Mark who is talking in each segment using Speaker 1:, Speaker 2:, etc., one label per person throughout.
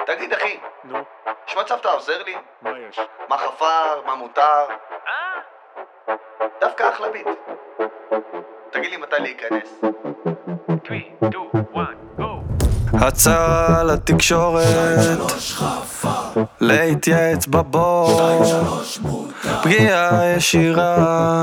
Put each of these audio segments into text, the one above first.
Speaker 1: תגיד אחי,
Speaker 2: נו,
Speaker 1: יש מצב אתה עוזר לי?
Speaker 2: מה יש?
Speaker 1: מה חפר, מה מותר? דווקא אחלה ביט. תגיד לי מתי להיכנס.
Speaker 2: 3, 2, 1, go!
Speaker 3: הצעה לתקשורת, להתייעץ בבור, פגיעה ישירה,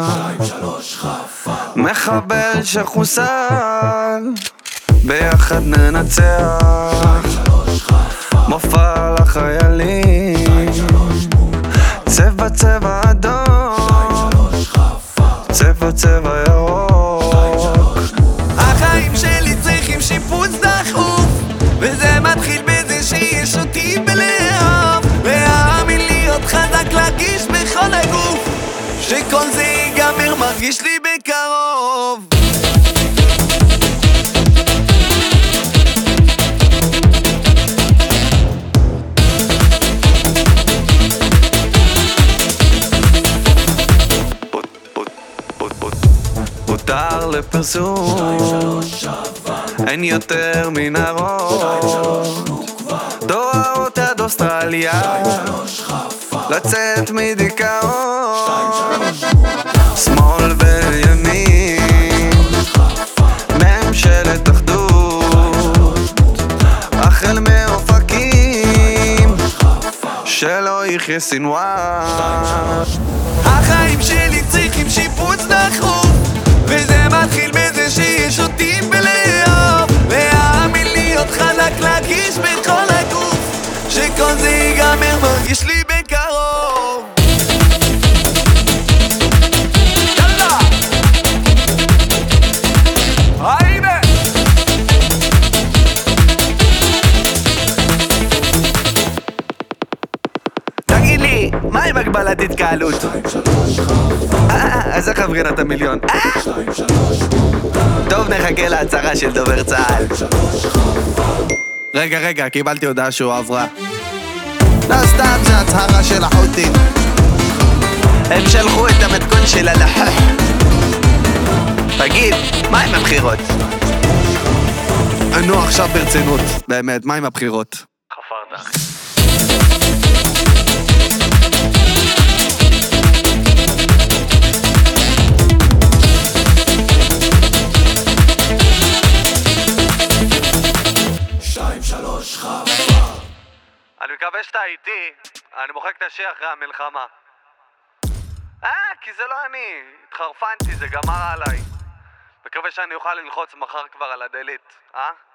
Speaker 3: מחבל שחוסל, ביחד ננצח, מופע לחיילים, צבע צבע אדום, צבע צבע ירוק. החיים שלי צריכים שיפוץ דחוף, וזה מתחיל בזה שיש אותי בלב, והאמין להיות חזק להרגיש בכל הגוף, שכל זה ייגמר מרגיש לי בקרוב. הותר לפרסום, אין יותר מנהרות, דורות עד אוסטרליה, לצאת מדיכאון, שמאל וימין, ממשלת אחדות, החל מאופקים, שלא יחיה סנוואר. החיים שלי צריכים שיפוץ דחוף, וזה מתחיל בזה שיש אותי בלב, והאמין להיות חזק להרגיש בכל הגוף, שכל זה ייגמר מרגיש לי בקרוב. יאללה! היידה! תגיד לי, מה עם הגבלת התקהלות? אז איך עברין את המיליון? טוב, נחכה להצהרה של דובר צה"ל. רגע, קיבלתי הודעה שהוא עברה. לא סתם, זה הצהרה של החות'ים. הם שלחו את המתכון של הלחח. תגיד, מה עם הבחירות? נו, עכשיו ברצינות. באמת, מה עם הבחירות?
Speaker 2: חפרת. אני מקווה שאתה איתי, אני מוחק את השיר אחרי המלחמה. כי זה לא אני, התחרפנתי, זה גמר עליי. מקווה שאני אוכל ללחוץ מחר כבר על הדלית,